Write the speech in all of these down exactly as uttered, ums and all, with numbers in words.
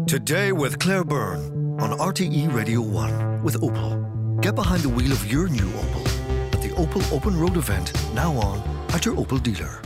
Today with Claire Byrne on R T E Radio one with Opel. Get behind the wheel of your new Opel at the Opel Open Road event, now on at your Opel dealer.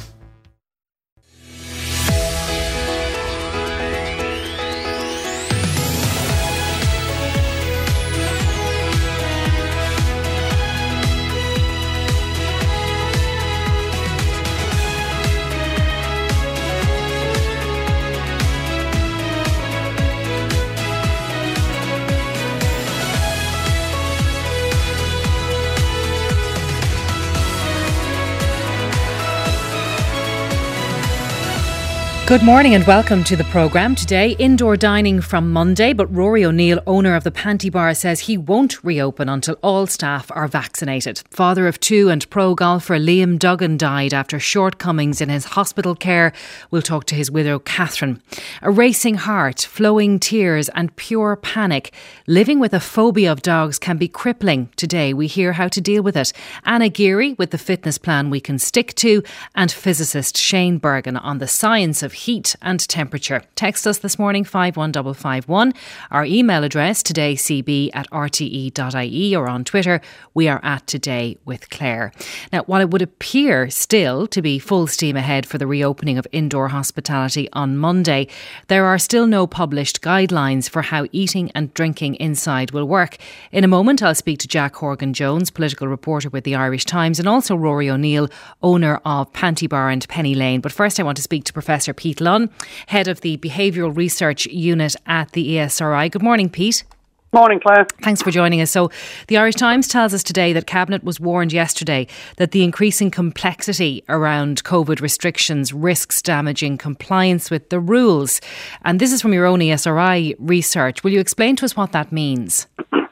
Good morning and welcome to the programme. Today, indoor dining from Monday, but Rory O'Neill, owner of the Panty Bar, says he won't reopen until all staff are vaccinated. Father of two and pro golfer Liam Duggan died after shortcomings in his hospital care. We'll talk to his widow Catherine. A racing heart, flowing tears and pure panic. Living with a phobia of dogs can be crippling. Today we hear how to deal with it. Anna Geary with the fitness plan we can stick to, and physicist Shane Bergen on the science of heat and temperature. Text us this morning five one five five one. Our email address todaycb at r t e dot i e, or on Twitter we are at Today with Claire. Now, while it would appear still to be full steam ahead for the reopening of indoor hospitality on Monday, there are still no published guidelines for how eating and drinking inside will work. In a moment I'll speak to Jack Horgan-Jones, political reporter with the Irish Times, and also Rory O'Neill, owner of Panty Bar and Penny Lane. But first I want to speak to Professor Pete Lunn, head of the Behavioural Research Unit at the E S R I. Good morning, Pete. Morning, Claire. Thanks for joining us. So, the Irish Times tells us today that Cabinet was warned yesterday that the increasing complexity around COVID restrictions risks damaging compliance with the rules. And this is from your own E S R I research. Will you explain to us what that means?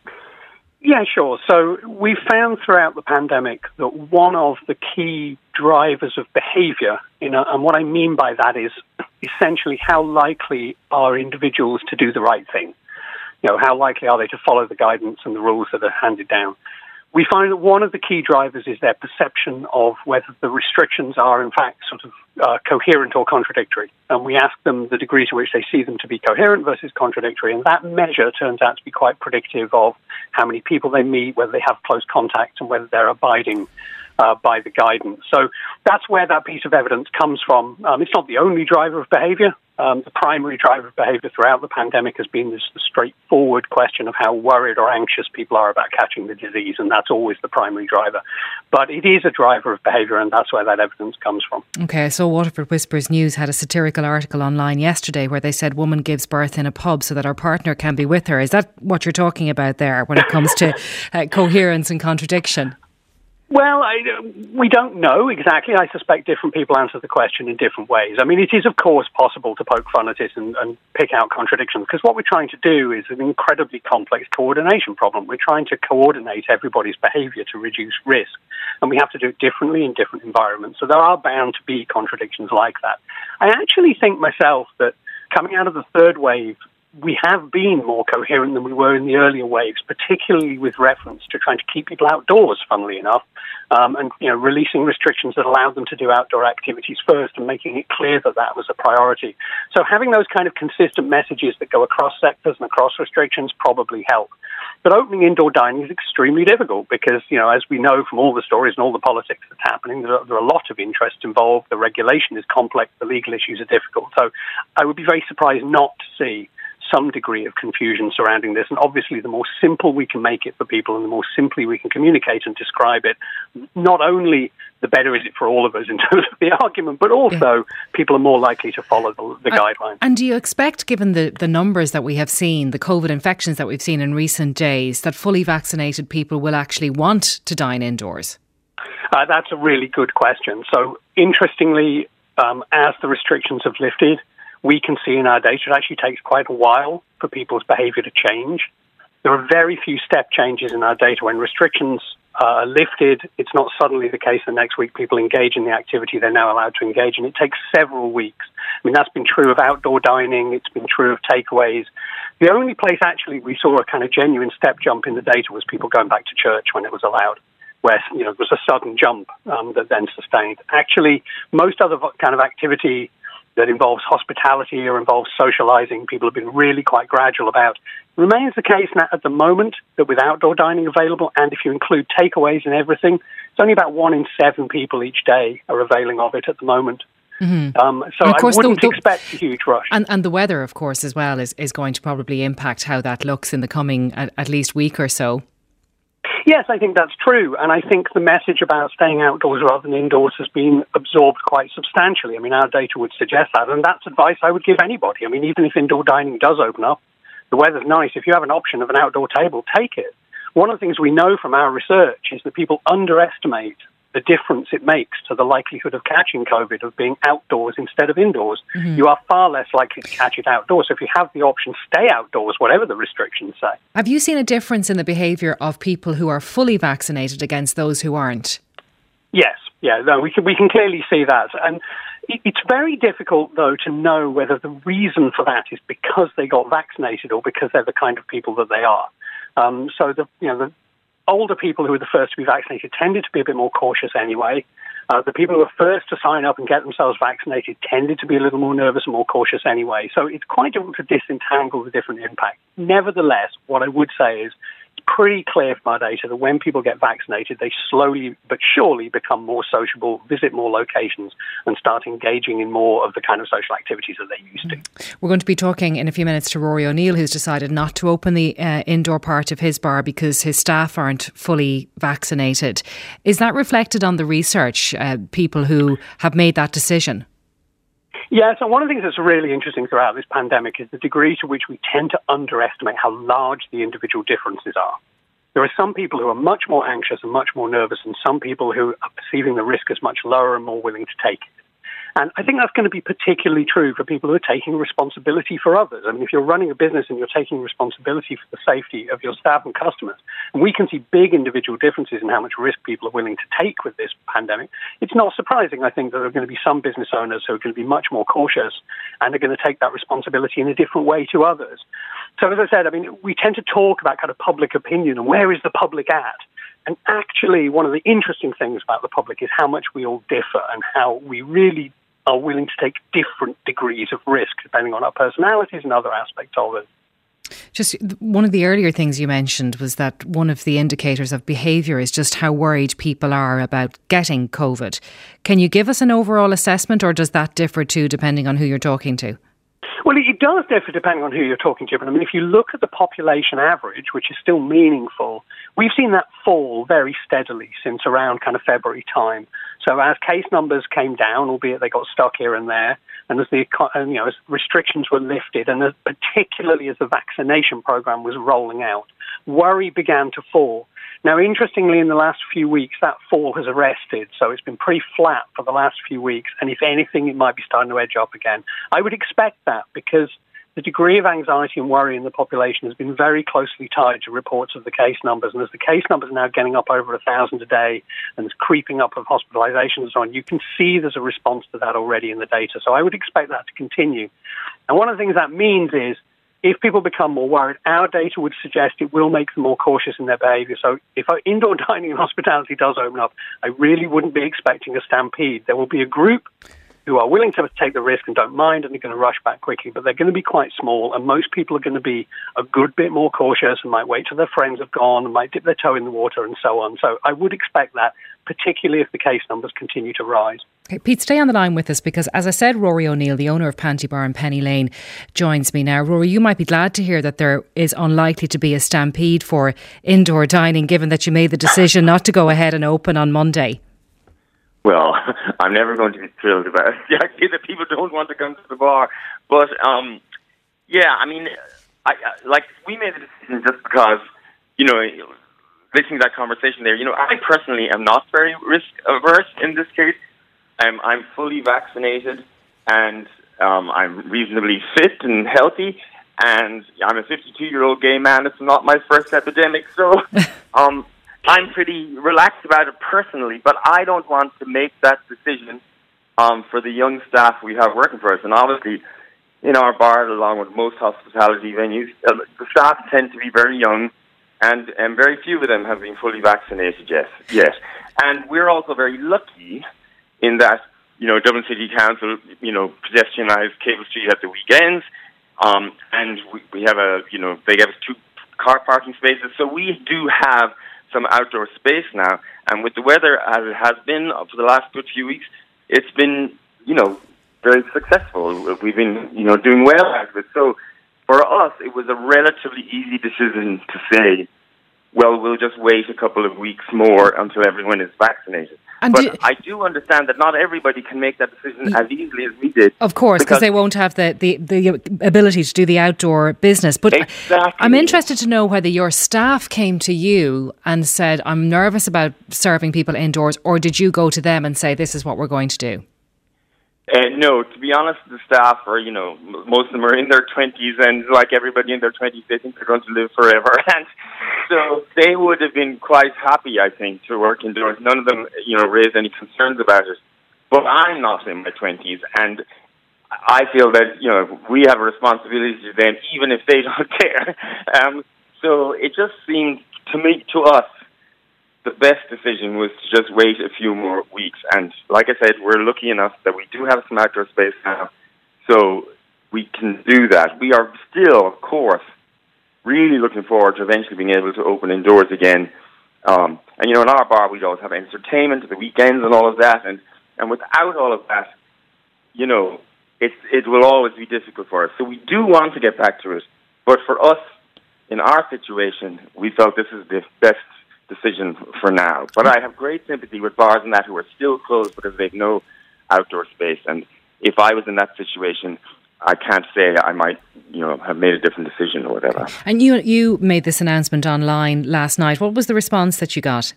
Yeah, sure. So we found throughout the pandemic that one of the key drivers of behaviour, you know, and what I mean by that is essentially how likely are individuals to do the right thing? You know, how likely are they to follow the guidance and the rules that are handed down? We find that one of the key drivers is their perception of whether the restrictions are in fact sort of uh, coherent or contradictory. And we ask them the degree to which they see them to be coherent versus contradictory. And that measure turns out to be quite predictive of how many people they meet, whether they have close contact, and whether they're abiding uh, by the guidance. So that's where that piece of evidence comes from. Um, it's not the only driver of behaviour. Um, the primary driver of behaviour throughout the pandemic has been this straightforward question of how worried or anxious people are about catching the disease, and that's always the primary driver. But it is a driver of behaviour, and that's where that evidence comes from. OK, so Waterford Whispers News had a satirical article online yesterday where they said woman gives birth in a pub so that her partner can be with her. Is that what you're talking about there when it comes to uh, coherence and contradiction? Well, I, we don't know exactly. I suspect different people answer the question in different ways. I mean, it is, of course, possible to poke fun at it and, and pick out contradictions, because what we're trying to do is an incredibly complex coordination problem. We're trying to coordinate everybody's behaviour to reduce risk, and we have to do it differently in different environments. So there are bound to be contradictions like that. I actually think myself that coming out of the third wave, we have been more coherent than we were in the earlier waves, particularly with reference to trying to keep people outdoors, funnily enough, um, and you know, releasing restrictions that allowed them to do outdoor activities first and making it clear that that was a priority. So having those kind of consistent messages that go across sectors and across restrictions probably help. But opening indoor dining is extremely difficult because, you know, as we know from all the stories and all the politics that's happening, there are, there are a lot of interests involved. The regulation is complex. The legal issues are difficult. So I would be very surprised not to see some degree of confusion surrounding this. And obviously, the more simple we can make it for people and the more simply we can communicate and describe it, not only the better is it for all of us in terms of the argument, but also yeah. people are more likely to follow the, the uh, guidelines. And do you expect, given the, the numbers that we have seen, the COVID infections that we've seen in recent days, that fully vaccinated people will actually want to dine indoors? Uh, that's a really good question. So interestingly, um, as the restrictions have lifted, we can see in our data it actually takes quite a while for people's behaviour to change. There are very few step changes in our data. When restrictions uh, are lifted, it's not suddenly the case the next week people engage in the activity they're now allowed to engage in. It takes several weeks. I mean, that's been true of outdoor dining. It's been true of takeaways. The only place actually we saw a kind of genuine step jump in the data was people going back to church when it was allowed, where, you know, there was a sudden jump um, that then sustained. Actually, most other kind of activity that involves hospitality or involves socializing, people have been really quite gradual about. It remains the case now at the moment that with outdoor dining available, and if you include takeaways and everything, it's only about one in seven people each day are availing of it at the moment. Mm-hmm. Um, so I wouldn't the, the, expect a huge rush. And, and the weather, of course, as well, is, is going to probably impact how that looks in the coming at, at least week or so. Yes, I think that's true. And I think the message about staying outdoors rather than indoors has been absorbed quite substantially. I mean, our data would suggest that. And that's advice I would give anybody. I mean, even if indoor dining does open up, the weather's nice. If you have an option of an outdoor table, take it. One of the things we know from our research is that people underestimate the difference it makes to the likelihood of catching COVID of being outdoors instead of indoors. Mm-hmm. You are far less likely to catch it outdoors. So if you have the option, stay outdoors, whatever the restrictions say. Have you seen a difference in the behaviour of people who are fully vaccinated against those who aren't? Yes, yeah, no, we can, we can clearly see that. And it, it's very difficult, though, to know whether the reason for that is because they got vaccinated or because they're the kind of people that they are. Um, so the you know the older people who were the first to be vaccinated tended to be a bit more cautious anyway. Uh, the people who were first to sign up and get themselves vaccinated tended to be a little more nervous and more cautious anyway. So it's quite difficult to disentangle the different impacts. Nevertheless, what I would say is it's pretty clear from our data that when people get vaccinated, they slowly but surely become more sociable, visit more locations, and start engaging in more of the kind of social activities that they used to. We're going to be talking in a few minutes to Rory O'Neill, who's decided not to open the uh, indoor part of his bar because his staff aren't fully vaccinated. Is that reflected on the research, uh, people who have made that decision? Yeah, so one of the things that's really interesting throughout this pandemic is the degree to which we tend to underestimate how large the individual differences are. There are some people who are much more anxious and much more nervous, and some people who are perceiving the risk as much lower and more willing to take it. And I think that's going to be particularly true for people who are taking responsibility for others. I mean, if you're running a business and you're taking responsibility for the safety of your staff and customers, and we can see big individual differences in how much risk people are willing to take with this pandemic, it's not surprising, I think, that there are going to be some business owners who are going to be much more cautious and are going to take that responsibility in a different way to others. So as I said, I mean, we tend to talk about kind of public opinion and where is the public at? And actually, one of the interesting things about the public is how much we all differ and how we really are willing to take different degrees of risk depending on our personalities and other aspects of it. Just one of the earlier things you mentioned was that one of the indicators of behaviour is just how worried people are about getting COVID. Can you give us an overall assessment, or does that differ too depending on who you're talking to? Well, it does differ depending on who you're talking to. But I mean, if you look at the population average, which is still meaningful, we've seen that fall very steadily since around kind of February time. So as case numbers came down, albeit they got stuck here and there, and as the you know as restrictions were lifted, and as, particularly as the vaccination program was rolling out, worry began to fall. Now, interestingly, in the last few weeks, that fall has arrested. So it's been pretty flat for the last few weeks. And if anything, it might be starting to edge up again. I would expect that because the degree of anxiety and worry in the population has been very closely tied to reports of the case numbers. And as the case numbers are now getting up over a thousand a day and there's creeping up of hospitalizations and so on, you can see there's a response to that already in the data. So I would expect that to continue. And one of the things that means is if people become more worried, our data would suggest it will make them more cautious in their behaviour. So if indoor dining and hospitality does open up, I really wouldn't be expecting a stampede. There will be a group who are willing to take the risk and don't mind and are going to rush back quickly, but they're going to be quite small, and most people are going to be a good bit more cautious and might wait till their friends have gone and might dip their toe in the water and so on. So I would expect that, particularly if the case numbers continue to rise. Okay, Pete, stay on the line with us because, as I said, Rory O'Neill, the owner of Panty Bar in Penny Lane, joins me now. Rory, you might be glad to hear that there is unlikely to be a stampede for indoor dining, given that you made the decision not to go ahead and open on Monday. Well, I'm never going to be thrilled about the idea that people don't want to come to the bar. But, um, yeah, I mean, I, I, like, we made the decision just because, you know, listening to that conversation there, you know, I personally am not very risk-averse in this case. I'm, I'm fully vaccinated, and um, I'm reasonably fit and healthy, and I'm a fifty-two-year-old gay man. It's not my first epidemic, so um, I'm pretty relaxed about it personally, but I don't want to make that decision um, for the young staff we have working for us. And obviously, in our bar, along with most hospitality venues, uh, the staff tend to be very young, and, and very few of them have been fully vaccinated yet. Yes. And we're also very lucky in that you know, Dublin City Council, you know, pedestrianised Cable Street at the weekends, um, and we, we have a, you know, they gave us two car parking spaces, so we do have some outdoor space now. And with the weather as it has been for the last good few weeks, it's been, you know, very successful. We've been, you know, doing well out of it. So for us, it was a relatively easy decision to say, well, we'll just wait a couple of weeks more until everyone is vaccinated. And but do, I do understand that not everybody can make that decision as easily as we did. Of course, because they won't have the, the, the ability to do the outdoor business. But exactly. I'm interested to know whether your staff came to you and said, I'm nervous about serving people indoors, or did you go to them and say, this is what we're going to do? Uh, no, to be honest, the staff are, you know, most of them are in their twenties, and like everybody in their twenties, they think they're going to live forever. And so they would have been quite happy, I think, to work indoors. None of them, you know, raised any concerns about it. But I'm not in my twenties, and I feel that, you know, we have a responsibility to them, even if they don't care. Um, so it just seemed to me, to us, the best decision was to just wait a few more weeks. And like I said, we're lucky enough that we do have some outdoor space now, so we can do that. We are still, of course, really looking forward to eventually being able to open indoors again. Um, and, you know, in our bar, we'd always have entertainment at the weekends and all of that. And, and without all of that, you know, it's, it will always be difficult for us. So we do want to get back to it. But for us, in our situation, we felt this is the best decision for now. But I have great sympathy with bars and that who are still closed because they've no outdoor space. And if I was in that situation, I can't say I might, you know, have made a different decision or whatever. And you you made this announcement online last night. What was the response that you got?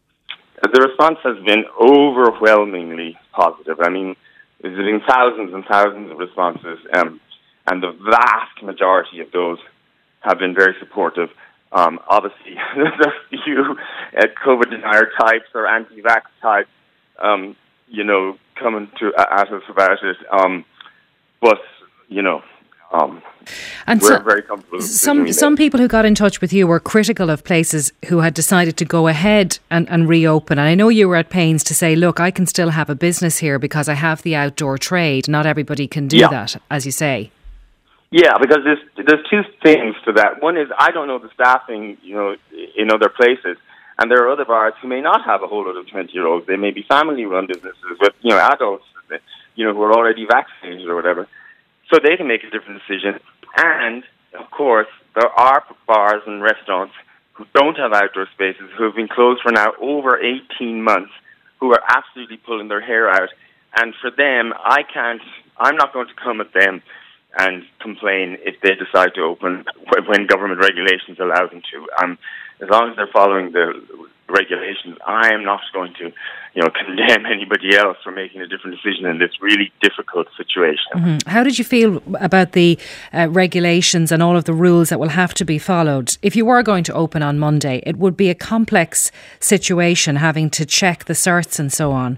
The response has been overwhelmingly positive. I mean, there's been thousands and thousands of responses, um, and the vast majority of those have been very supportive. Um, obviously, there's a few uh, COVID denier types or anti-vax types, um, you know, coming to uh, at us about it. Um, but, you know, um, and we're so, very comfortable. Some some people who got in touch with you were critical of places who had decided to go ahead and, and reopen. And I know you were at pains to say, look, I can still have a business here because I have the outdoor trade. Not everybody can do yeah. that, as you say. Yeah, because there's there's two things to that. One is I don't know the staffing, you know, in other places, and there are other bars who may not have a whole lot of twenty-year-olds. They may be family-run businesses with, you know, adults, you know, who are already vaccinated or whatever. So they can make a different decision. And of course, there are bars and restaurants who don't have outdoor spaces, who have been closed for now over eighteen months, who are absolutely pulling their hair out. And for them, I can't. I'm not going to come at them and complain if they decide to open when government regulations allow them to. Um, as long as they're following the regulations, I am not going to, you know, condemn anybody else for making a different decision in this really difficult situation. Mm-hmm. How did you feel about the uh, regulations and all of the rules that will have to be followed? If you were going to open on Monday, it would be a complex situation having to check the certs and so on.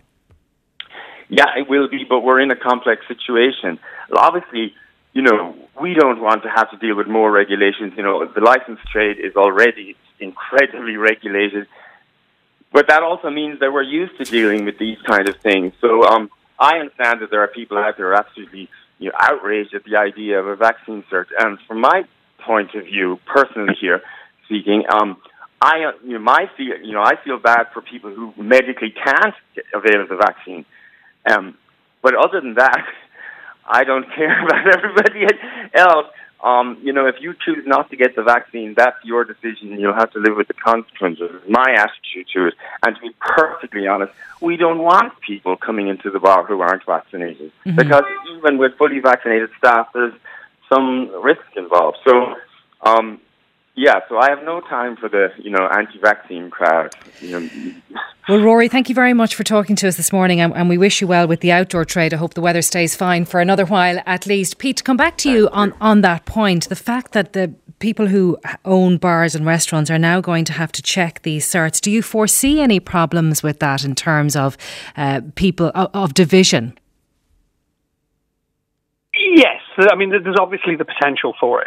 Yeah, it will be, but we're in a complex situation. Obviously, you know, we don't want to have to deal with more regulations. You know, the licensed trade is already incredibly regulated. But that also means that we're used to dealing with these kind of things. So um, I understand that there are people out there who are absolutely, you know, outraged at the idea of a vaccine cert. And from my point of view, personally here speaking, um, I, you know, my feel, you know, I feel bad for people who medically can't avail of the vaccine. Um, but other than that, I don't care about everybody else. Um, you know, if you choose not to get the vaccine, that's your decision. You'll have to live with the consequences. My attitude to it. And to be perfectly honest, we don't want people coming into the bar who aren't vaccinated. Mm-hmm. Because even with fully vaccinated staff, there's some risk involved. So, um, yeah, so I have no time for the, you know, anti-vaccine crowd. You know. Well, Rory, thank you very much for talking to us this morning, and, and we wish you well with the outdoor trade. I hope the weather stays fine for another while at least. Pete, to come back to you on, on that point, the fact that the people who own bars and restaurants are now going to have to check these certs, do you foresee any problems with that in terms of uh, people, of, of division? Yes, I mean, there's obviously the potential for it.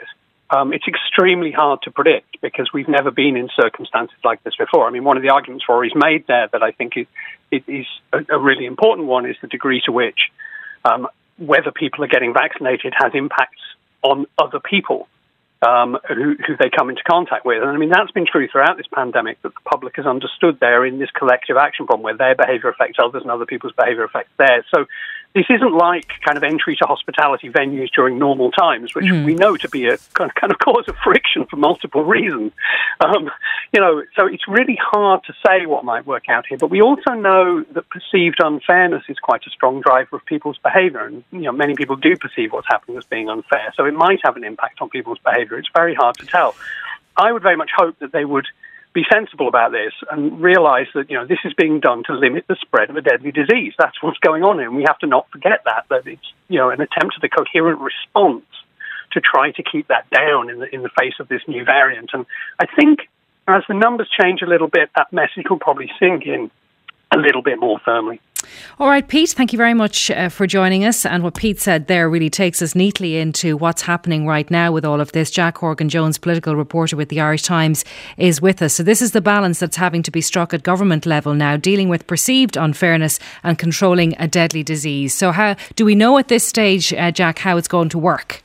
Um, it's extremely hard to predict because we've never been in circumstances like this before. I mean, one of the arguments Rory's made there that I think is, is a, a really important one is the degree to which um, whether people are getting vaccinated has impacts on other people um, who, who they come into contact with. And I mean, that's been true throughout this pandemic, that the public has understood they're in this collective action problem where their behaviour affects others and other people's behaviour affects theirs. So this isn't like kind of entry to hospitality venues during normal times, which mm. we know to be a kind of cause of friction for multiple reasons. Um, you know, so it's really hard to say what might work out here. But we also know that perceived unfairness is quite a strong driver of people's behaviour. And, you know, many people do perceive what's happening as being unfair. So it might have an impact on people's behaviour. It's very hard to tell. I would very much hope that they would be sensible about this and realise that, you know, this is being done to limit the spread of a deadly disease. That's what's going on here, and we have to not forget that, that it's, you know, an attempt at a coherent response to try to keep that down in the, in the face of this new variant. And I think as the numbers change a little bit, that message will probably sink in a little bit more firmly. All right, Pete, thank you very much uh, for joining us. And what Pete said there really takes us neatly into what's happening right now with all of this. Jack Horgan-Jones, political reporter with the Irish Times, is with us. So this is the balance that's having to be struck at government level now, dealing with perceived unfairness and controlling a deadly disease. So how do we know at this stage, uh, Jack, how it's going to work?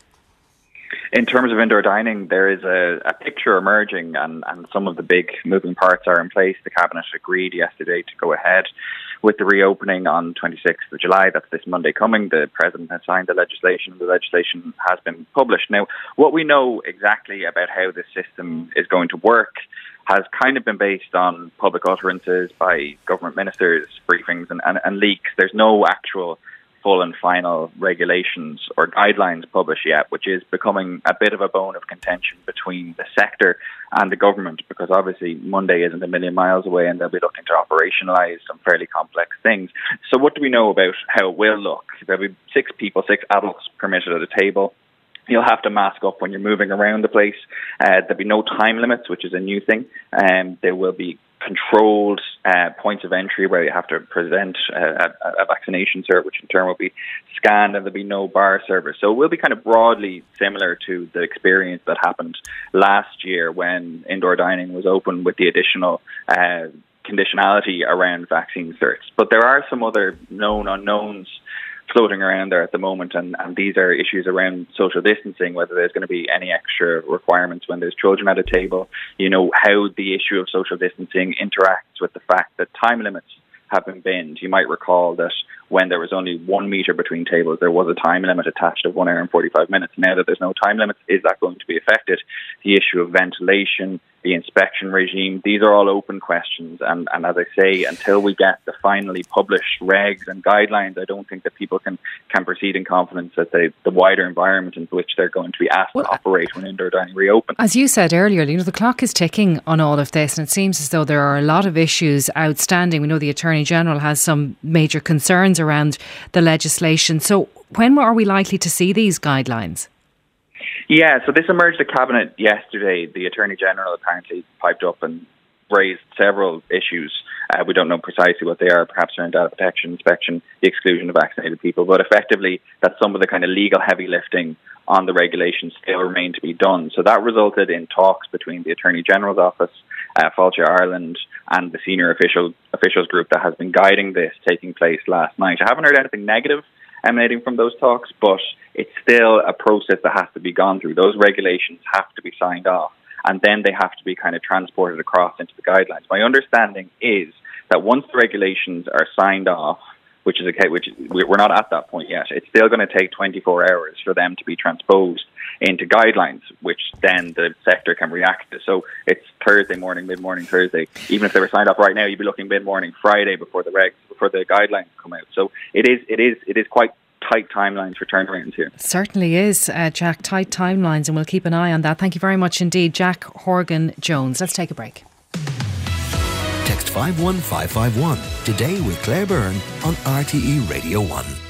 In terms of indoor dining, there is a, a picture emerging and, and some of the big moving parts are in place. The Cabinet agreed yesterday to go ahead with the reopening on twenty-sixth of July. That's this Monday coming. The President has signed the legislation. The legislation has been published. Now, what we know exactly about how this system is going to work has kind of been based on public utterances by government ministers, briefings and, and, and leaks. There's no actual full and final regulations or guidelines published yet, which is becoming a bit of a bone of contention between the sector and the government, because obviously Monday isn't a million miles away and they'll be looking to operationalise some fairly complex things. So what do we know about how it will look? There'll be six people, six adults permitted at a table. You'll have to mask up when you're moving around the place. Uh, there'll be no time limits, which is a new thing. Um, there will be controlled uh, points of entry where you have to present uh, a, a vaccination cert, which in turn will be scanned, and there'll be no bar service. So it will be kind of broadly similar to the experience that happened last year when indoor dining was open with the additional uh, conditionality around vaccine certs. But there are some other known unknowns floating around there at the moment, and, and these are issues around social distancing, whether there's going to be any extra requirements when there's children at a table, you know, how the issue of social distancing interacts with the fact that time limits have been binned. You might recall that when there was only one metre between tables, there was a time limit attached of one hour and forty-five minutes. Now that there's no time limits, is that going to be affected? The issue of ventilation, the inspection regime, these are all open questions. And, and as I say, until we get the finally published regs and guidelines, I don't think that people can, can proceed in confidence that they, the wider environment in which they're going to be asked well, to operate when indoor dining reopens. As you said earlier, you know, the clock is ticking on all of this, and it seems as though there are a lot of issues outstanding. We know the Attorney General has some major concerns around the legislation. So when are we likely to see these guidelines? Yeah, so this emerged at Cabinet yesterday. The Attorney General apparently piped up and raised several issues. Uh, we don't know precisely what they are, perhaps around data protection, inspection, the exclusion of vaccinated people, but effectively that some of the kind of legal heavy lifting on the regulations still remain to be done. So that resulted in talks between the Attorney General's office, uh, Fáilte Ireland, and the senior official officials group that has been guiding this taking place last night. I haven't heard anything negative emanating from those talks, but it's still a process that has to be gone through. Those regulations have to be signed off, and then they have to be kind of transported across into the guidelines. My understanding is that once the regulations are signed off, which is okay, which we're not at that point yet, it's still going to take twenty-four hours for them to be transposed into guidelines, which then the sector can react to. So it's Thursday morning, mid-morning Thursday. Even if they were signed up right now, you'd be looking mid-morning Friday before the regs, before the guidelines come out. So it is, it is, it is quite tight timelines for turnarounds here. Certainly is, uh, Jack, tight timelines, and we'll keep an eye on that. Thank you very much indeed, Jack Horgan-Jones. Let's take a break. Text five one five five one today with Claire Byrne on R T E Radio one.